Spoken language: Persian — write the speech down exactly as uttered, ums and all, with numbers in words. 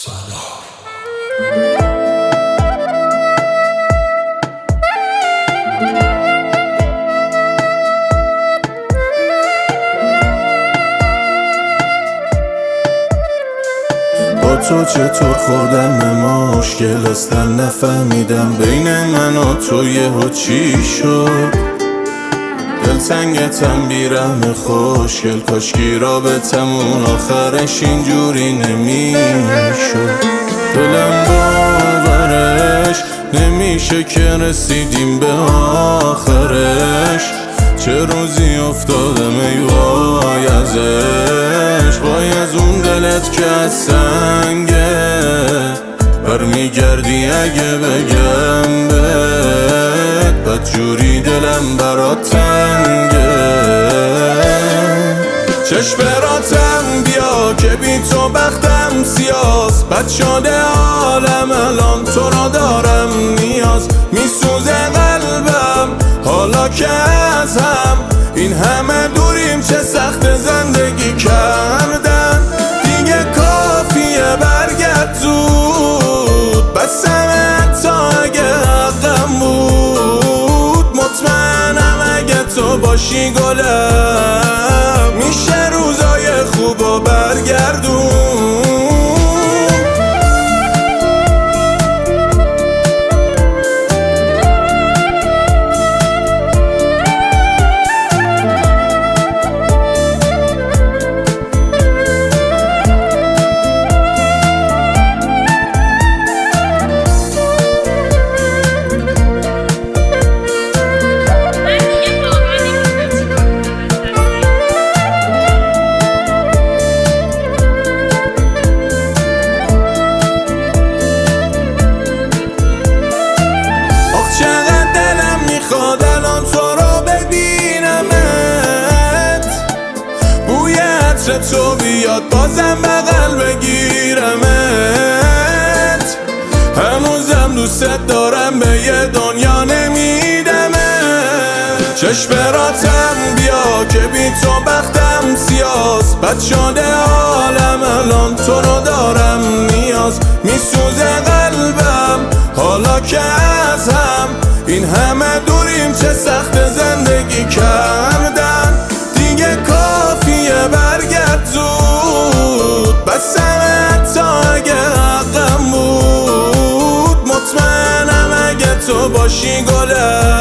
با تو چطور خوردم به مشکل اصلا نفهمیدم بین من و تو یهو چی شد. دلتنگتم بیرحم خوشگل، کاشکی رابطمون آخرش اینجوری نمیشد. دلم باورش نمیشه که رسیدیم به آخرش. چه روزی افتادم ای وای ازش، وای از اون دلت که از سنگه برمیگردی اگه بگم بهت بدجوری دلم برات تنگه. چشم براتم بیا که بی تو بختم سیاست، بد شده عالم الان تو را دارم نیاز. میسوزه قلبم حالا که از هم این همه دوریم، چه سخت زندگی کردن. دیگه کافیه برگرد زود، بسمه تا اگه حقم بود. مطمئنم اگه تو باشی گلم میشه روزای خوب و برگردون. تو بیاد بازم بغل بگیرمت، هنوزم دوست دارم به یه دنیا نمیدمت. چشم براتم بیا که بی تو بختم سیاست، بد شده عالم الان تو رو دارم نیاز. میسوزه قلبم حالا که از هم این همه دوریم، چه سخت زندگی کردن. دیگه کافیه برگرد زود، بسمه تا اگه حقم بود. مطمئنم اگه تو باشی گلم